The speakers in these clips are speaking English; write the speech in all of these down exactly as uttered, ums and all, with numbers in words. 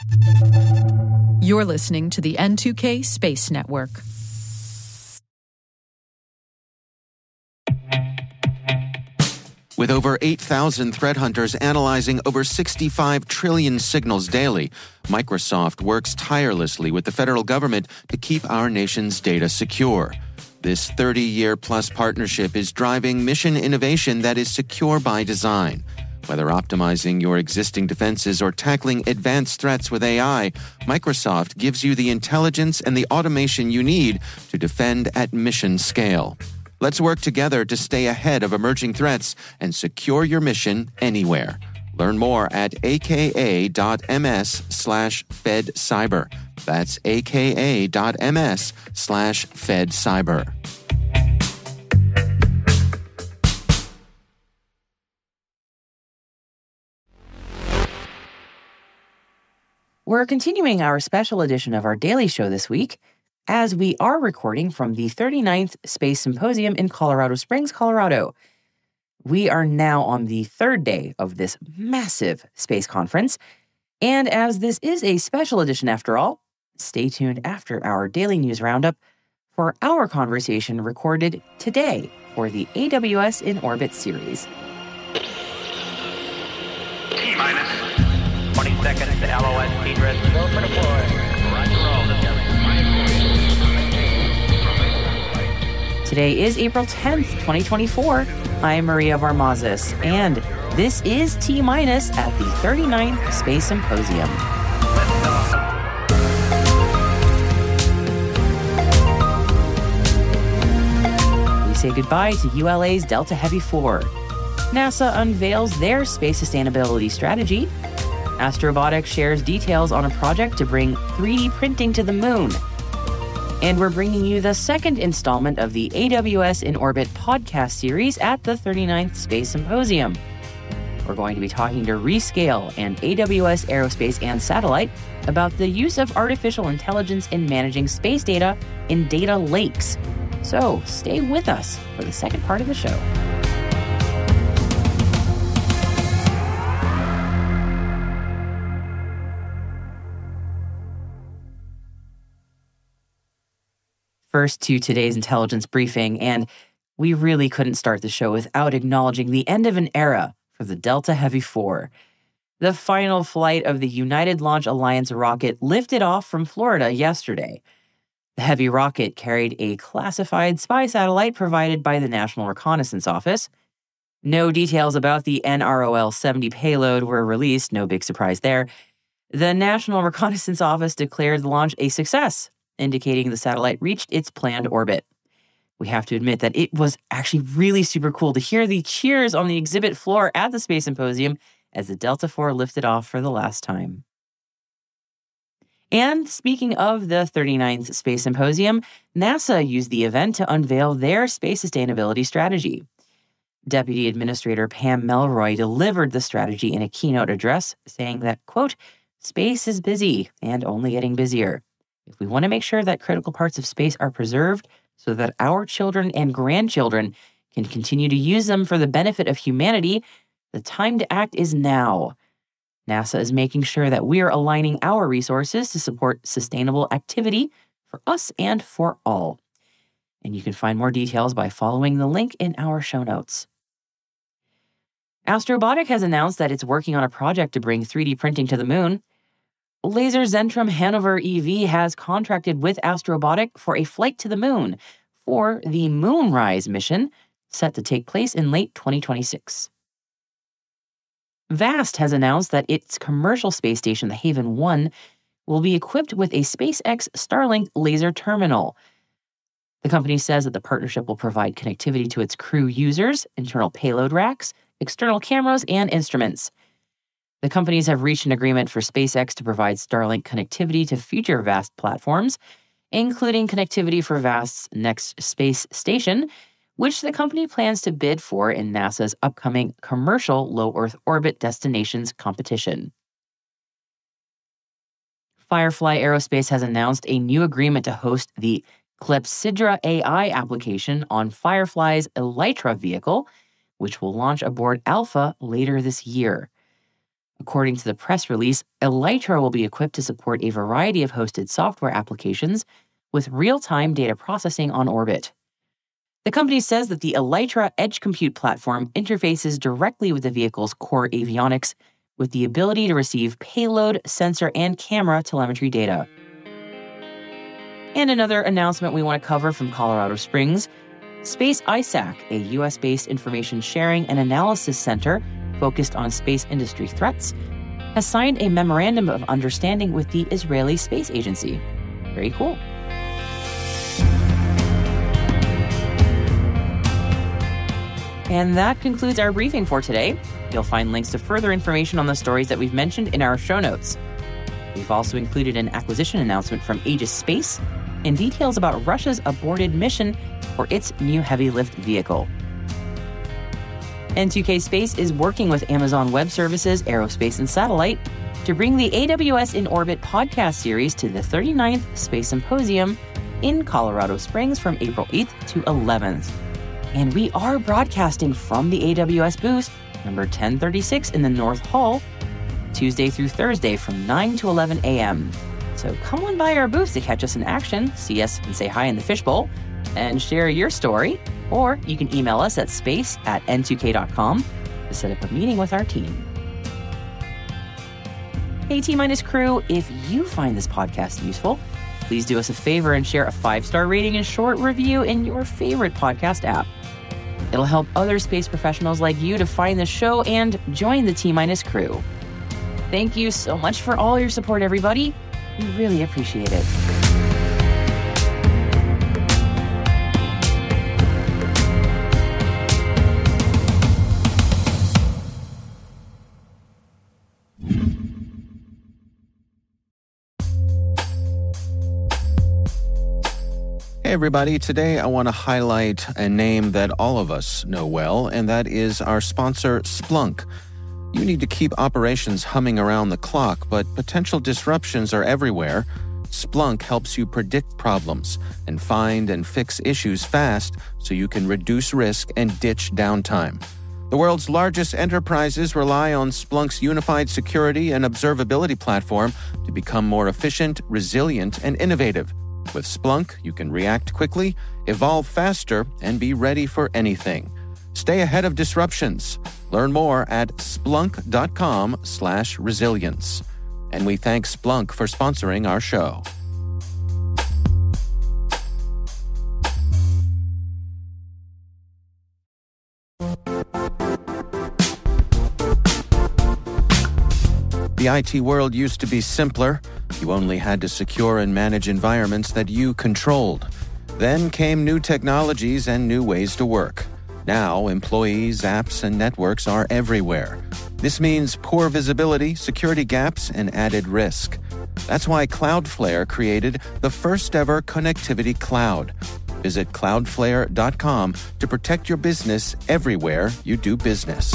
You're listening to the N two K Space Network. With over eight thousand threat hunters analyzing over sixty-five trillion signals daily, Microsoft works tirelessly with the federal government to keep our nation's data secure. This thirty-year-plus partnership is driving mission innovation that is secure by design. Whether optimizing your existing defenses or tackling advanced threats with A I, Microsoft gives you the intelligence and the automation you need to defend at mission scale. Let's work together to stay ahead of emerging threats and secure your mission anywhere. Learn more at aka.ms slash fedcyber. That's aka.ms slash fedcyber. We're continuing our special edition of our daily show this week, as we are recording from the thirty-ninth Space Symposium in Colorado Springs, Colorado. We are now on the third day of this massive space conference, and as this is a special edition after all, stay tuned after our daily news roundup for our conversation recorded today for the A W S in Orbit series. T-minus twenty seconds to L O S speed rest. Go for deploy. Roger roll. Today is April tenth, twenty twenty-four. I'm Maria Varmazis, and this is T-minus at the thirty-ninth Space Symposium. We say goodbye to U L A's Delta Heavy four. NASA unveils their space sustainability strategy. Astrobotic shares details on a project to bring three D printing to the moon. And we're bringing you the second installment of the A W S in Orbit podcast series at the thirty-ninth Space Symposium. We're going to be talking to Rescale and A W S Aerospace and Satellite about the use of artificial intelligence in managing space data in data lakes. So stay with us for the second part of the show. First to today's intelligence briefing, and we really couldn't start the show without acknowledging the end of an era for the Delta Heavy four. The final flight of the United Launch Alliance rocket lifted off from Florida yesterday. The Heavy rocket carried a classified spy satellite provided by the National Reconnaissance Office. No details about the N R O L seventy payload were released, no big surprise there. The National Reconnaissance Office declared the launch a success, indicating the satellite reached its planned orbit. We have to admit that it was actually really super cool to hear the cheers on the exhibit floor at the Space Symposium as the Delta four lifted off for the last time. And speaking of the thirty-ninth Space Symposium, NASA used the event to unveil their space sustainability strategy. Deputy Administrator Pam Melroy delivered the strategy in a keynote address, saying that, quote, "Space is busy and only getting busier. If we want to make sure that critical parts of space are preserved so that our children and grandchildren can continue to use them for the benefit of humanity, the time to act is now. NASA is making sure that we are aligning our resources to support sustainable activity for us and for all." And you can find more details by following the link in our show notes. Astrobotic has announced that it's working on a project to bring three D printing to the moon. Laser Zentrum Hanover E V has contracted with Astrobotic for a flight to the moon for the Moonrise mission, set to take place in late twenty twenty-six. VAST has announced that its commercial space station, the Haven one, will be equipped with a SpaceX Starlink laser terminal. The company says that the partnership will provide connectivity to its crew users, internal payload racks, external cameras, and instruments. The companies have reached an agreement for SpaceX to provide Starlink connectivity to future VAST platforms, including connectivity for VAST's next space station, which the company plans to bid for in NASA's upcoming commercial low Earth orbit destinations competition. Firefly Aerospace has announced a new agreement to host the Clepsydra A I application on Firefly's Elytra vehicle, which will launch aboard Alpha later this year. According to the press release, Elytra will be equipped to support a variety of hosted software applications with real-time data processing on orbit. The company says that the Elytra Edge Compute platform interfaces directly with the vehicle's core avionics with the ability to receive payload, sensor, and camera telemetry data. And another announcement we want to cover from Colorado Springs, Space I S A C, a U S-based information sharing and analysis center focused on space industry threats, has signed a memorandum of understanding with the Israeli Space Agency. Very cool. And that concludes our briefing for today. You'll find links to further information on the stories that we've mentioned in our show notes. We've also included an acquisition announcement from Aegis Space and details about Russia's aborted mission for its new heavy lift vehicle. N two K Space is working with Amazon Web Services, Aerospace and Satellite to bring the A W S in Orbit podcast series to the thirty-ninth Space Symposium in Colorado Springs from April eighth to eleventh. And we are broadcasting from the A W S booth, number ten thirty-six in the North Hall, Tuesday through Thursday from nine to eleven a.m. So come on by our booth to catch us in action, see us and say hi in the fishbowl, and share your story. Or you can email us at space at n two k dot com to set up a meeting with our team. Hey T-Minus crew, if you find this podcast useful, please do us a favor and share a five-star rating and short review in your favorite podcast app. It'll help other space professionals like you to find the show and join the T-Minus crew. Thank you so much for all your support, everybody. We really appreciate it. Hey everybody, today I want to highlight a name that all of us know well, and that is our sponsor, Splunk. You need to keep operations humming around the clock, but potential disruptions are everywhere. Splunk helps you predict problems and find and fix issues fast so you can reduce risk and ditch downtime. The world's largest enterprises rely on Splunk's unified security and observability platform to become more efficient, resilient, and innovative. With Splunk, you can react quickly, evolve faster, and be ready for anything. Stay ahead of disruptions. Learn more at splunk.com slash resilience. And we thank Splunk for sponsoring our show. The I T world used to be simpler. You only had to secure and manage environments that you controlled. Then came new technologies and new ways to work. Now, employees, apps, and networks are everywhere. This means poor visibility, security gaps, and added risk. That's why Cloudflare created the first-ever connectivity cloud. Visit cloudflare dot com to protect your business everywhere you do business.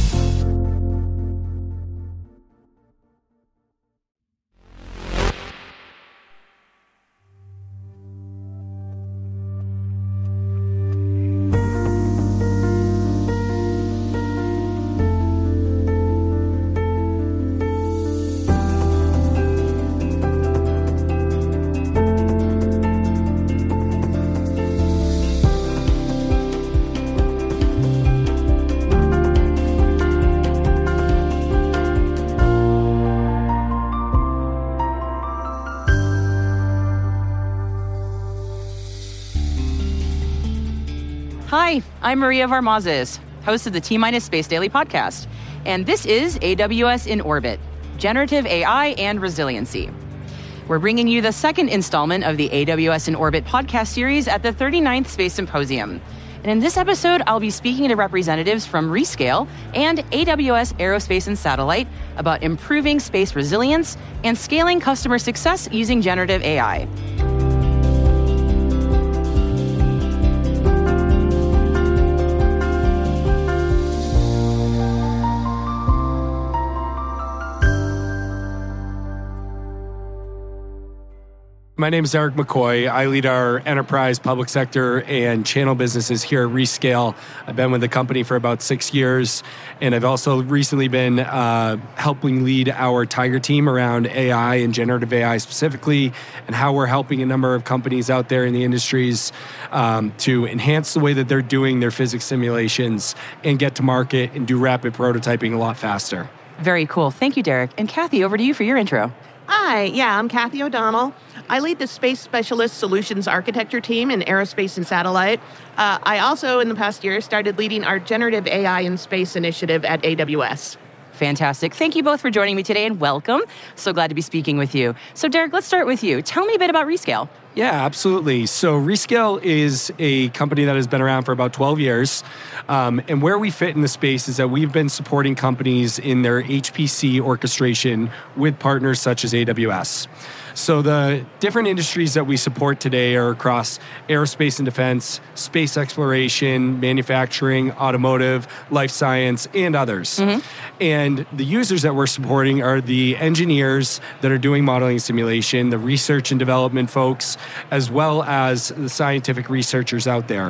Hi, I'm Maria Varmazes, host of the T-Minus Space Daily podcast, and this is A W S in Orbit, Generative A I and Resiliency. We're bringing you the second installment of the A W S in Orbit podcast series at the thirty-ninth Space Symposium. And in this episode, I'll be speaking to representatives from Rescale and A W S Aerospace and Satellite about improving space resilience and scaling customer success using generative A I. My name is Eric McCoy. I lead our enterprise, public sector, and channel businesses here at Rescale. I've been with the company for about six years, and I've also recently been uh, helping lead our Tiger team around A I and generative A I specifically, and how we're helping a number of companies out there in the industries um, to enhance the way that they're doing their physics simulations and get to market and do rapid prototyping a lot faster. Very cool. Thank you, Derek. And Kathy, over to you for your intro. Hi, yeah, I'm Kathy O'Donnell. I lead the Space Specialist Solutions Architecture team in aerospace and satellite. Uh, I also, in the past year, started leading our Generative A I in Space initiative at A W S. Fantastic. Thank you both for joining me today, and welcome. So glad to be speaking with you. So Derek, let's start with you. Tell me a bit about Rescale. Yeah, absolutely. So Rescale is a company that has been around for about twelve years. Um, and where we fit in the space is that we've been supporting companies in their H P C orchestration with partners such as A W S. So the different industries that we support today are across aerospace and defense, space exploration, manufacturing, automotive, life science, and others. Mm-hmm. And the users that we're supporting are the engineers that are doing modeling simulation, the research and development folks, as well as the scientific researchers out there.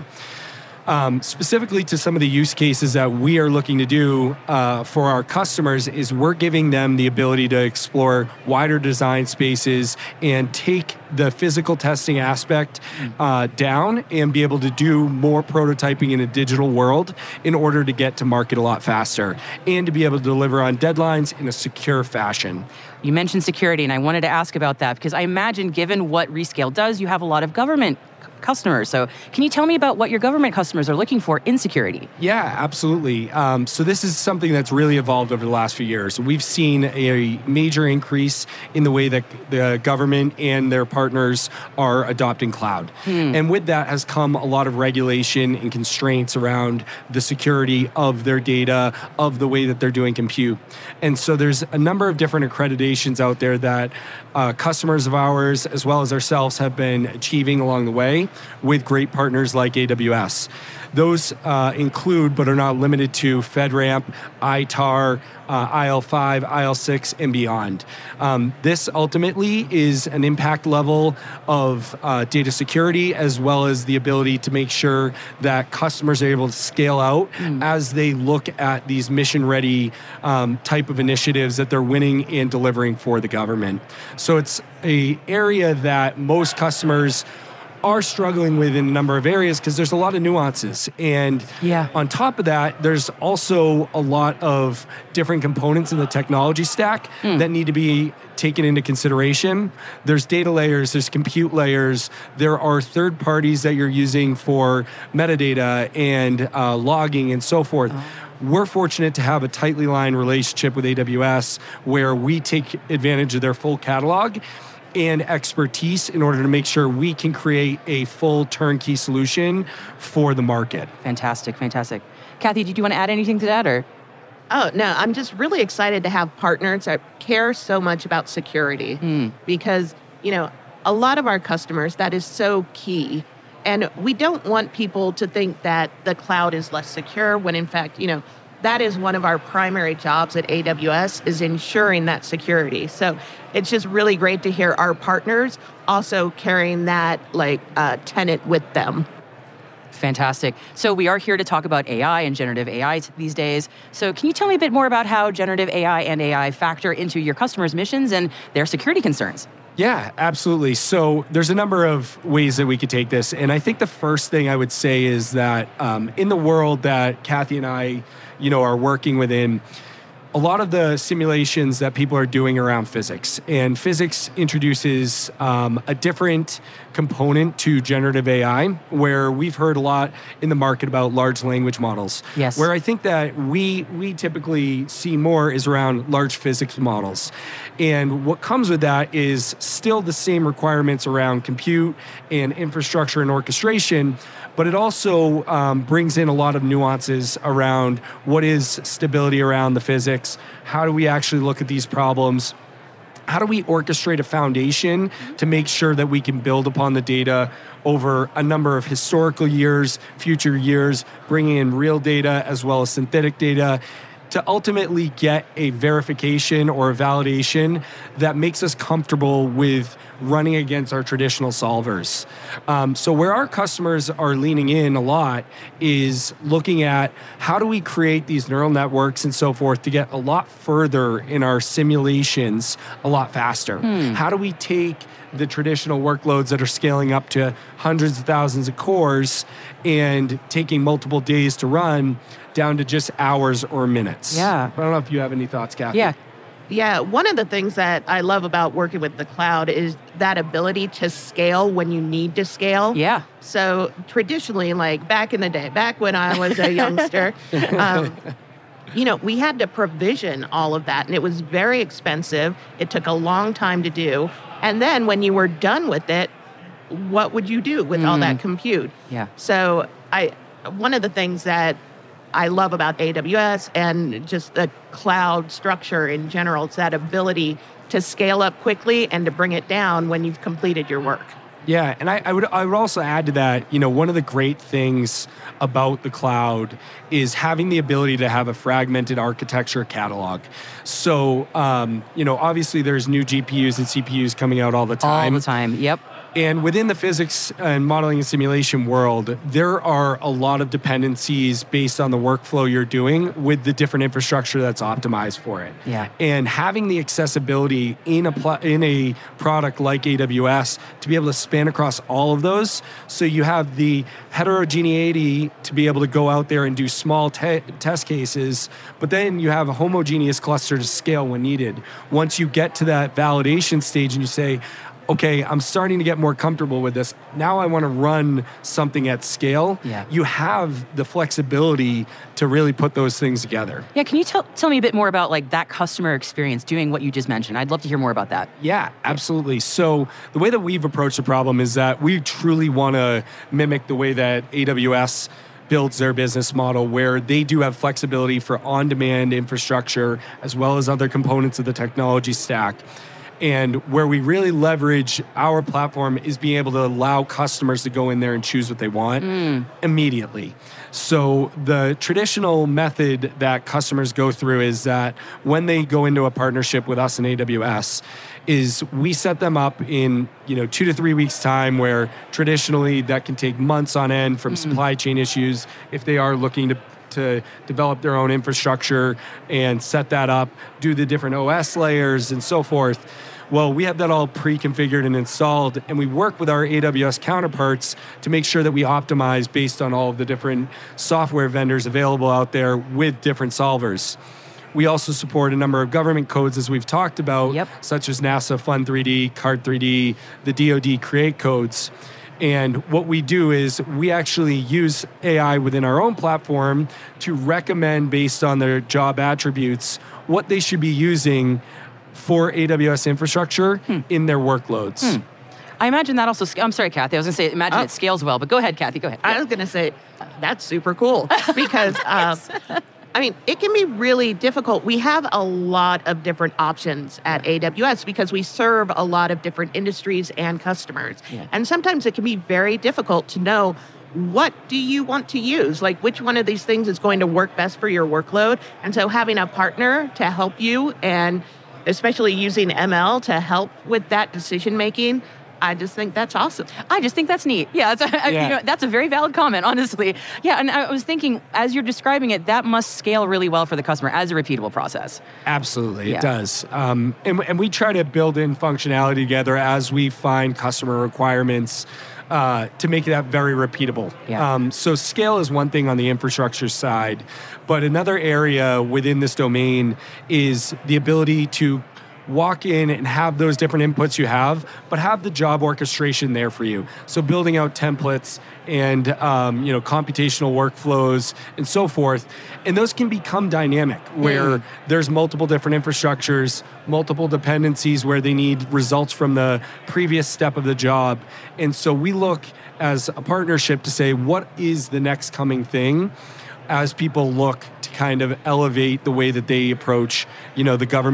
Um, specifically to some of the use cases that we are looking to do uh, for our customers is we're giving them the ability to explore wider design spaces and take the physical testing aspect uh, down and be able to do more prototyping in a digital world in order to get to market a lot faster and to be able to deliver on deadlines in a secure fashion. You mentioned security, and I wanted to ask about that because I imagine given what Rescale does, you have a lot of government customers. So can you tell me about what your government customers are looking for in security? Yeah, absolutely. Um, so this is something that's really evolved over the last few years. We've seen a major increase in the way that the government and their partners are adopting cloud. Hmm. And with that has come a lot of regulation and constraints around the security of their data, of the way that they're doing compute. And so there's a number of different accreditations out there that uh, customers of ours, as well as ourselves, have been achieving along the way with great partners like A W S. Those uh, include, but are not limited to, FedRAMP, I T A R, uh, I L five, I L six, and beyond. Um, this ultimately is an impact level of uh, data security, as well as the ability to make sure that customers are able to scale out mm. as they look at these mission-ready um, type of initiatives that they're winning and delivering for the government. So it's an area that most customers are struggling with in a number of areas because there's a lot of nuances. And yeah. on top of that, there's also a lot of different components in the technology stack mm. that need to be taken into consideration. There's data layers, there's compute layers, there are third parties that you're using for metadata and uh, logging and so forth. Oh. We're fortunate to have a tightly aligned relationship with A W S where we take advantage of their full catalog and expertise in order to make sure we can create a full turnkey solution for the market. Fantastic, fantastic. Kathy, did you want to add anything to that, or? Oh, no, I'm just really excited to have partners that care so much about security mm. because, you know, a lot of our customers, that is so key. And we don't want people to think that the cloud is less secure when, in fact, you know, that is one of our primary jobs at A W S, is ensuring that security. So it's just really great to hear our partners also carrying that like uh, tenet with them. Fantastic. So we are here to talk about A I and generative A I these days. So can you tell me a bit more about how generative A I and A I factor into your customers' missions and their security concerns? Yeah, absolutely. So there's a number of ways that we could take this. And I think the first thing I would say is that um, in the world that Kathy and I, you know, are working within, a lot of the simulations that people are doing around physics. And physics introduces um, a different component to generative A I, where we've heard a lot in the market about large language models. Yes. Where I think that we we typically see more is around large physics models. And what comes with that is still the same requirements around compute and infrastructure and orchestration, but it also um, brings in a lot of nuances around what is stability around the physics, how do we actually look at these problems, how do we orchestrate a foundation to make sure that we can build upon the data over a number of historical years, future years, bringing in real data as well as synthetic data, to ultimately get a verification or a validation that makes us comfortable with running against our traditional solvers. Um, so where our customers are leaning in a lot is looking at how do we create these neural networks and so forth to get a lot further in our simulations a lot faster. Hmm. How do we take the traditional workloads that are scaling up to hundreds of thousands of cores and taking multiple days to run down to just hours or minutes? Yeah. I don't know if you have any thoughts, Kathy. Yeah. Yeah, one of the things that I love about working with the cloud is that ability to scale when you need to scale. Yeah. So traditionally, like back in the day, back when I was a youngster, um, you know, we had to provision all of that, and it was very expensive. It took a long time to do. And then when you were done with it, what would you do with mm. all that compute? Yeah. So I, one of the things that I love about A W S and just the cloud structure in general, it's that ability to scale up quickly and to bring it down when you've completed your work. Yeah, and I, I would I would also add to that, you know, one of the great things about the cloud is having the ability to have a fragmented architecture catalog. So, um, you know, obviously there's new G P Us and C P Us coming out all the time. All the time, yep. And within the physics and modeling and simulation world, there are a lot of dependencies based on the workflow you're doing with the different infrastructure that's optimized for it. Yeah. And having the accessibility in a pl- in a product like A W S to be able to span across all of those, so you have the heterogeneity to be able to go out there and do small te- test cases, but then you have a homogeneous cluster to scale when needed. Once you get to that validation stage and you say, okay, I'm starting to get more comfortable with this. Now I want to run something at scale. Yeah. You have the flexibility to really put those things together. Yeah, can you tell tell me a bit more about like that customer experience doing what you just mentioned? I'd love to hear more about that. Yeah, absolutely. So the way that we've approached the problem is that we truly want to mimic the way that A W S builds their business model, where they do have flexibility for on-demand infrastructure as well as other components of the technology stack. And where we really leverage our platform is being able to allow customers to go in there and choose what they want mm. immediately. So the traditional method that customers go through is that when they go into a partnership with us in A W S, is we set them up in, you know, two to three weeks time, where traditionally that can take months on end from mm. supply chain issues if they are looking to to develop their own infrastructure and set that up, do the different O S layers and so forth. Well, we have that all pre-configured and installed, and we work with our A W S counterparts to make sure that we optimize based on all of the different software vendors available out there with different solvers. We also support a number of government codes, as we've talked about, yep. such as NASA Fund three D, CART three D, the D O D Create codes. And what we do is we actually use A I within our own platform to recommend, based on their job attributes, what they should be using for A W S infrastructure hmm. in their workloads. Hmm. I imagine that also, I'm sorry, Kathy, I was going to say, imagine oh. it scales well, but go ahead, Kathy, go ahead. I was going to say, that's super cool because, um, I mean, it can be really difficult. We have a lot of different options at A W S because we serve a lot of different industries and customers. Yeah. And sometimes it can be very difficult to know, what do you want to use? Like, which one of these things is going to work best for your workload? And so having a partner to help you, and especially using M L to help with that decision-making, I just think that's awesome. I just think that's neat. Yeah, that's a, yeah. You know, that's a very valid comment, honestly. Yeah, and I was thinking, as you're describing it, that must scale really well for the customer as a repeatable process. Absolutely, yeah. it does. Um, and, and we try to build in functionality together as we find customer requirements uh, to make that very repeatable. Yeah. Um, so scale is one thing on the infrastructure side, but another area within this domain is the ability to walk in and have those different inputs you have, but have the job orchestration there for you. So building out templates and um, you know, computational workflows and so forth. And those can become dynamic, where mm. there's multiple different infrastructures, multiple dependencies where they need results from the previous step of the job. And so we look as a partnership to say, what is the next coming thing as people look to kind of elevate the way that they approach, you know, the government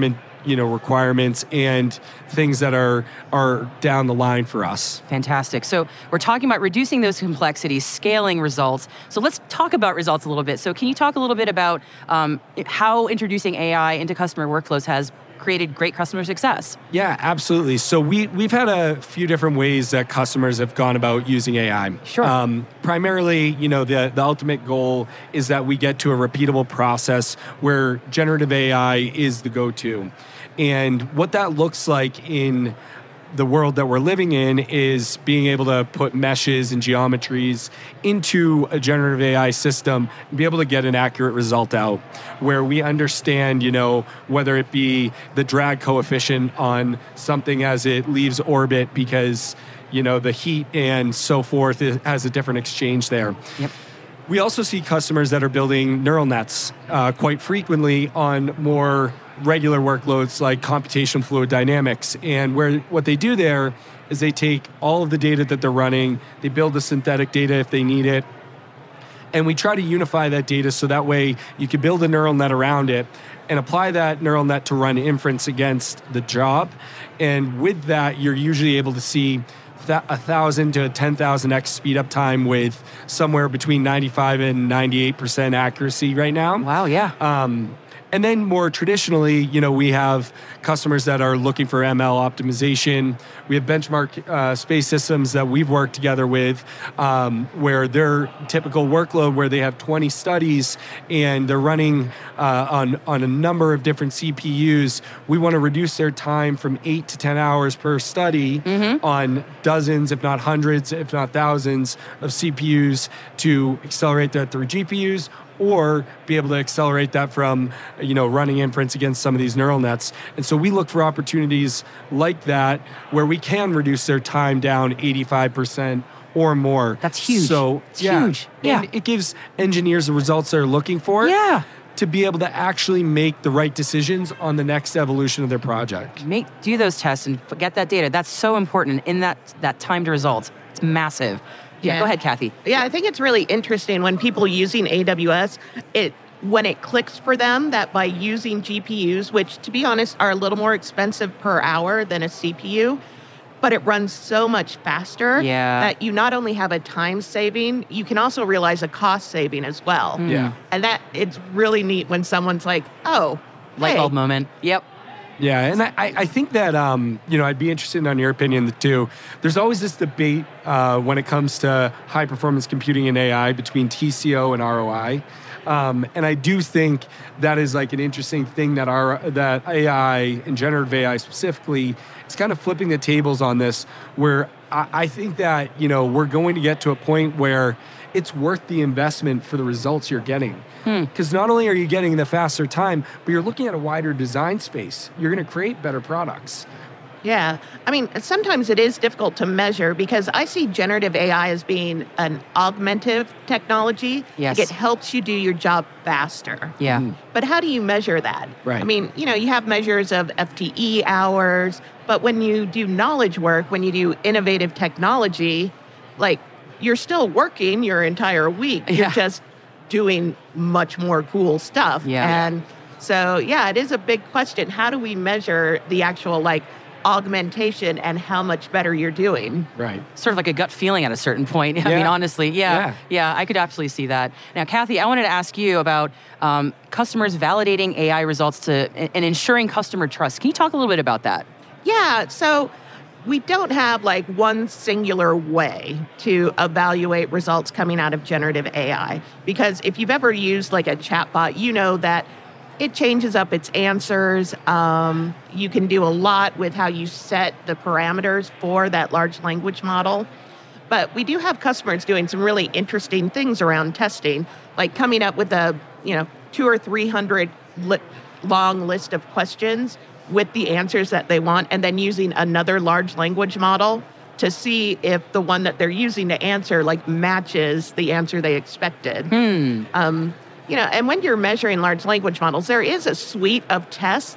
you know, requirements and things that are are down the line for us. Fantastic. So we're talking about reducing those complexities, scaling results. So let's talk about results a little bit. So can you talk a little bit about um, how introducing A I into customer workflows has created great customer success? Yeah, absolutely. So we, we've had a few different ways that customers have gone about using A I. Sure. Um, primarily, you know, the, the ultimate goal is that we get to a repeatable process where generative A I is the go-to. And what that looks like in the world that we're living in is being able to put meshes and geometries into a generative A I system and be able to get an accurate result out where we understand, you know, whether it be the drag coefficient on something as it leaves orbit because, you know, the heat and so forth has a different exchange there. Yep. We also see customers that are building neural nets uh, quite frequently on more regular workloads like computational fluid dynamics. And where what they do there is they take all of the data that they're running, they build the synthetic data if they need it, and we try to unify that data so that way you can build a neural net around it and apply that neural net to run inference against the job. And with that, you're usually able to see th- a thousand to ten thousand x speed up time with somewhere between ninety-five and ninety-eight percent accuracy right now. Wow, yeah. Um, And then more traditionally, you know, we have customers that are looking for M L optimization. We have benchmark uh, space systems that we've worked together with um, where their typical workload where they have twenty studies and they're running uh, on, on a number of different C P Us. We want to reduce their time from eight to ten hours per study mm-hmm. on dozens, if not hundreds, if not thousands of C P Us to accelerate that through G P Us, or be able to accelerate that from, you know, running inference against some of these neural nets. And so we look for opportunities like that where we can reduce their time down eighty-five percent or more. That's huge. So it's yeah, huge. Yeah. And it gives engineers the results they're looking for. Yeah. To be able to actually make the right decisions on the next evolution of their project. Make do those tests and get that data. That's so important in that that time to results. It's massive. Yeah, Yeah. Go ahead, Kathy. Yeah, I think it's really interesting when people using A W S, it when it clicks for them that by using G P Us, which to be honest are a little more expensive per hour than a C P U, but it runs so much faster Yeah. that you not only have a time saving, you can also realize a cost saving as well. Yeah. And that it's really neat when someone's like, oh, Light hey, bulb moment. Yep. Yeah, and I, I think that, um, you know, I'd be interested in your opinion too. There's always this debate uh, when it comes to high-performance computing and A I between T C O and R O I. Um, and I do think that is like an interesting thing that our that A I and generative A I specifically is kind of flipping the tables on this, where I, I think that, you know, we're going to get to a point where it's worth the investment for the results you're getting. Because hmm. not only are you getting the faster time, but you're looking at a wider design space. You're going to create better products. Yeah. I mean, sometimes it is difficult to measure because I see generative A I as being an augmentative technology. Yes. Like it helps you do your job faster. Yeah. Mm. But how do you measure that? Right. I mean, you know, you have measures of F T E hours, but when you do knowledge work, when you do innovative technology, like you're still working your entire week. You're Yeah. just doing much more cool stuff. Yeah. And so, yeah, it is a big question. How do we measure the actual, like, augmentation and how much better you're doing? Right. Sort of like a gut feeling at a certain point. I Yeah. mean, honestly, yeah, Yeah. yeah, I could absolutely see that. Now, Kathy, I wanted to ask you about um, customers validating A I results to and ensuring customer trust. Can you talk a little bit about that? Yeah, so we don't have like one singular way to evaluate results coming out of generative A I. Because if you've ever used like a chatbot, you know that it changes up its answers. Um, you can do a lot with how you set the parameters for that large language model. But we do have customers doing some really interesting things around testing, like coming up with a, you know, two or three hundred li- long list of questions with the answers that they want, and then using another large language model to see if the one that they're using to answer like matches the answer they expected. Hmm. Um, you know, and when you're measuring large language models, there is a suite of tests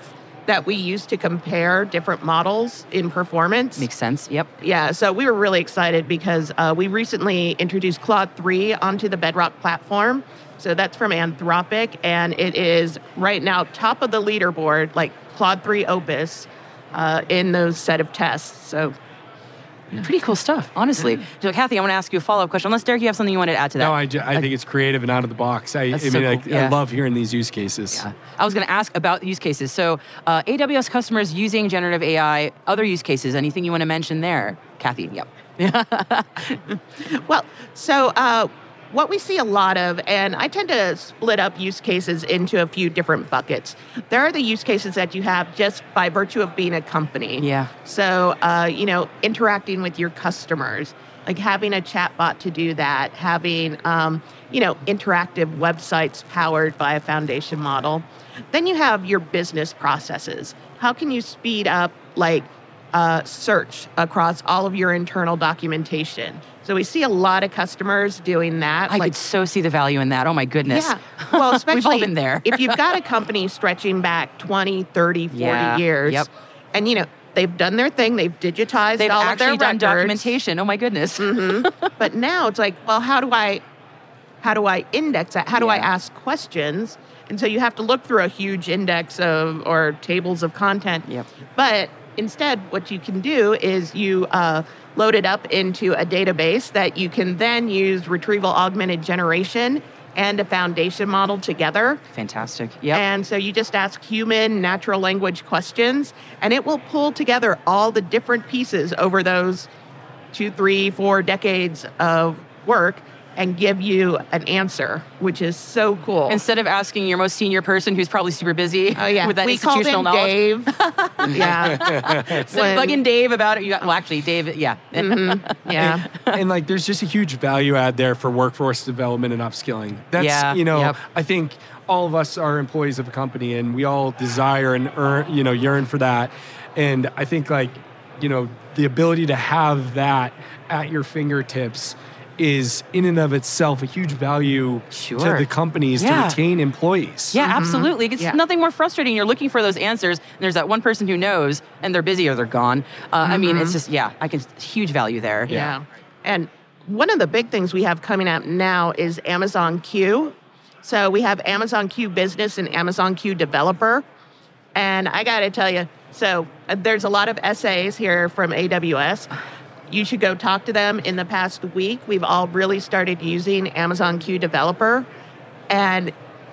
that we use to compare different models in performance. Makes sense. Yep. Yeah, so we were really excited because uh, we recently introduced Claude three onto the Bedrock platform. So that's from Anthropic, and it is right now top of the leaderboard, like Claude three Opus, uh, in those set of tests. So pretty cool stuff, honestly. So, Kathy, I want to ask you a follow-up question. Unless, Derek, you have something you wanted to add to that. No, I, ju- I think it's creative and out of the box. I, I mean, That's so I, cool. Yeah. I love hearing these use cases. Yeah. I was going to ask about use cases. So, uh, A W S customers using generative A I, other use cases, anything you want to mention there? Kathy, yep. Well, so uh, what we see a lot of, and I tend to split up use cases into a few different buckets. There are the use cases that you have just by virtue of being a company. Yeah. So, uh, you know, interacting with your customers, like having a chatbot to do that, having, um, you know, interactive websites powered by a foundation model. Then you have your business processes. How can you speed up, like, uh, search across all of your internal documentation? So we see a lot of customers doing that. I like, could so see the value in that. Oh, my goodness. yeah. Well, especially We've all been there. if you've got a company stretching back twenty, thirty, forty Yeah. years, Yep. and, you know, they've done their thing, they've digitized They've all of actually their done records. documentation. Oh, my goodness. Mm-hmm. But now it's like, well, how do I, how do I index that? How do I Yeah. ask questions? And so you have to look through a huge index of or tables of content. Yep. But instead, what you can do is you uh, load it up into a database that you can then use retrieval augmented generation and a foundation model together. Fantastic. Yep. And so you just ask human natural language questions, and it will pull together all the different pieces over those two, three, four decades of work and give you an answer, which is so cool. Instead of asking your most senior person who's probably super busy oh, yeah. with that we institutional called him knowledge. Dave. yeah. So When- bugging Dave about it. You got, well, actually, Dave, yeah. Mm-hmm. Yeah. And like, there's just a huge value add there for workforce development and upskilling. That's, Yeah, you know, yep. I think all of us are employees of a company and we all desire and earn, you know, yearn for that. And I think like, you know, the ability to have that at your fingertips is in and of itself a huge value Sure. to the companies Yeah. to retain employees. Yeah, absolutely. It's Yeah. nothing more frustrating. You're looking for those answers, and there's that one person who knows, and they're busy or they're gone. Uh, I mean, it's just, yeah, I can, huge value there. Yeah. And one of the big things we have coming out now is Amazon Q. So we have Amazon Q Business and Amazon Q Developer. And I got to tell you, so uh, there's a lot of S As here from A W S. You should go talk to them. In the past week, we've all really started using Amazon Q Developer. And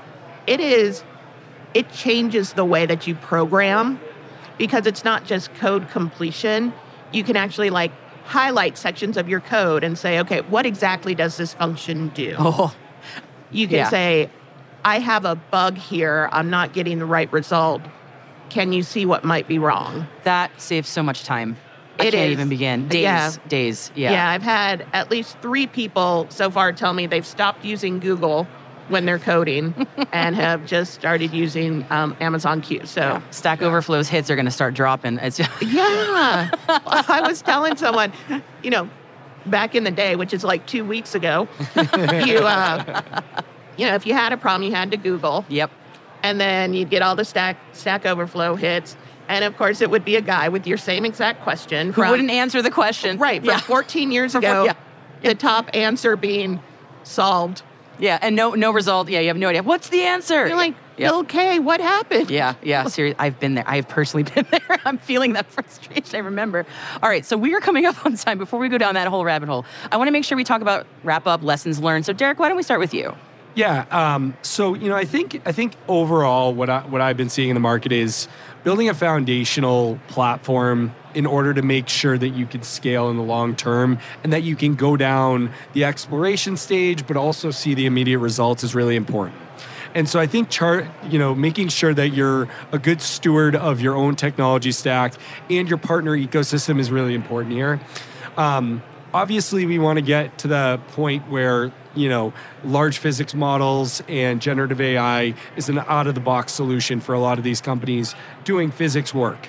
it is, it changes the way that you program because it's not just code completion. You can actually like highlight sections of your code and say, okay, what exactly does this function do? Oh, You can yeah. say, I have a bug here. I'm not getting the right result. Can you see what might be wrong? that saves so much time. I It can't is. even begin. Days, Yeah. days. Yeah. Yeah, I've had at least three people so far tell me they've stopped using Google when they're coding and have just started using um, Amazon Q. So, Stack Overflow's hits are going to start dropping. It's yeah. I was telling someone, you know, back in the day, which is like two weeks ago, you, uh, you know, if you had a problem, you had to Google. Yep. And then you'd get all the Stack Stack Overflow hits. And of course, it would be a guy with your same exact question. Who from, wouldn't answer the question. Right, from Yeah. fourteen years From four- ago, yeah. the top answer being solved. Yeah, and no no result. Yeah, you have no idea. What's the answer? You're like, Yep. okay, what happened? Yeah, yeah, seriously. I've been there. I have personally been there. I'm feeling that frustration. I remember. All right, so we are coming up on time. Before we go down that whole rabbit hole, I want to make sure we talk about wrap up lessons learned. So, Derek, why don't we start with you? Yeah. Um, so you know, I think I think overall, what I, what I've been seeing in the market is building a foundational platform in order to make sure that you can scale in the long term and that you can go down the exploration stage, but also see the immediate results is really important. And so I think chart, you know, making sure that you're a good steward of your own technology stack and your partner ecosystem is really important here. Um, obviously, we want to get to the point where, you know, large physics models and generative A I is an out-of-the-box solution for a lot of these companies doing physics work.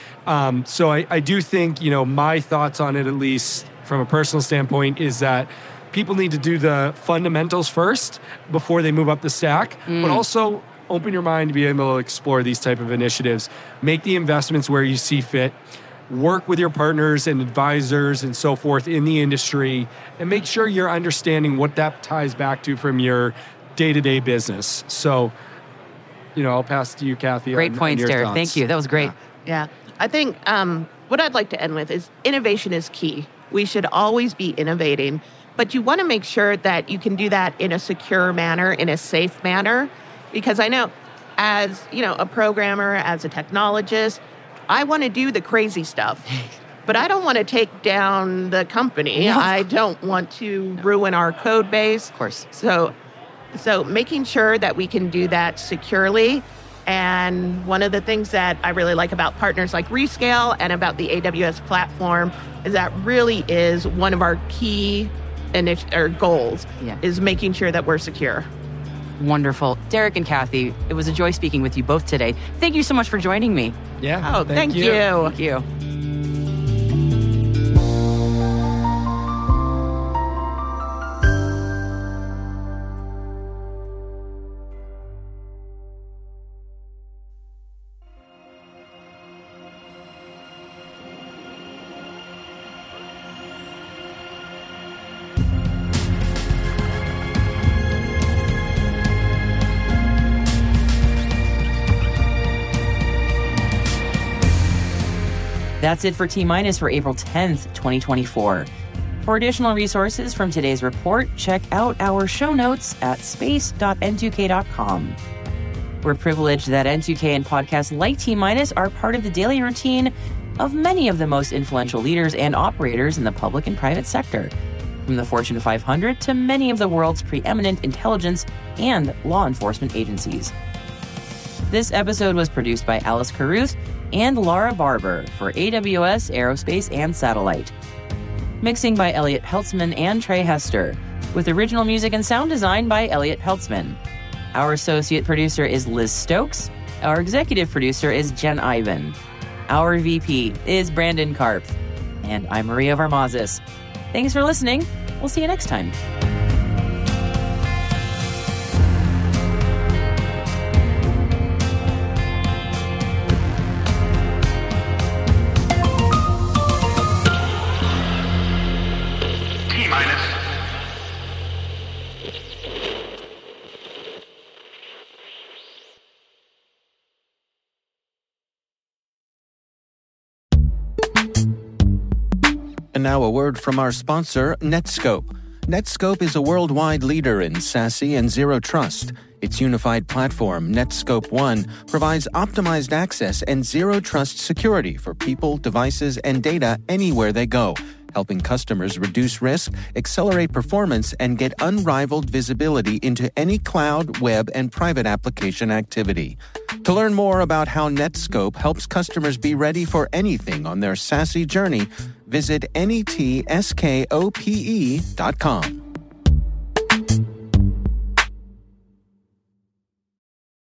Um, so I, I do think, you know, my thoughts on it, at least from a personal standpoint, is that people need to do the fundamentals first before they move up the stack, but also open your mind to be able to explore these type of initiatives. Make the investments where you see fit. Work with your partners and advisors and so forth in the industry, and make sure you're understanding what that ties back to from your day-to-day business. So, you know, I'll pass to you, Kathy. Great on, points, on your Derek. thoughts. Thank you. That was great. Yeah. I think um, what I'd like to end with is innovation is key. We should always be innovating, but you want to make sure that you can do that in a secure manner, in a safe manner, because I know as, you know, a programmer, as a technologist, I want to do the crazy stuff, but I don't want to take down the company. No. I don't want to ruin our code base. Of course. So, so making sure that we can do that securely. And one of the things that I really like about partners like Rescale and about the A W S platform is that really is one of our key initi- or goals Yeah. is making sure that we're secure. Wonderful. Derek and Kathy, it was a joy speaking with you both today. Thank you so much for joining me. Yeah. Oh, thank, you. Thank you. That's it for T-Minus for April tenth, twenty twenty-four. For additional resources from today's report, check out our show notes at space dot N two K dot com. We're privileged that N two K and podcasts like T-Minus are part of the daily routine of many of the most influential leaders and operators in the public and private sector, from the Fortune five hundred to many of the world's preeminent intelligence and law enforcement agencies. This episode was produced by Alice Carruth and Laura Barber for A W S Aerospace and Satellite. Mixing by Elliot Peltzman and Trey Hester, with original music and sound design by Elliot Peltzman. Our associate producer is Liz Stokes. Our executive producer is Jen Ivan. Our V P is Brandon Karpf. And I'm Maria Varmazis. Thanks for listening. We'll see you next time. And now a word from our sponsor, Netskope. Netskope is a worldwide leader in SASE and Zero Trust. Its unified platform, Netskope One, provides optimized access and Zero Trust security for people, devices, and data anywhere they go, helping customers reduce risk, accelerate performance, and get unrivaled visibility into any cloud, web, and private application activity. To learn more about how Netskope helps customers be ready for anything on their SASE journey, visit netskope dot com.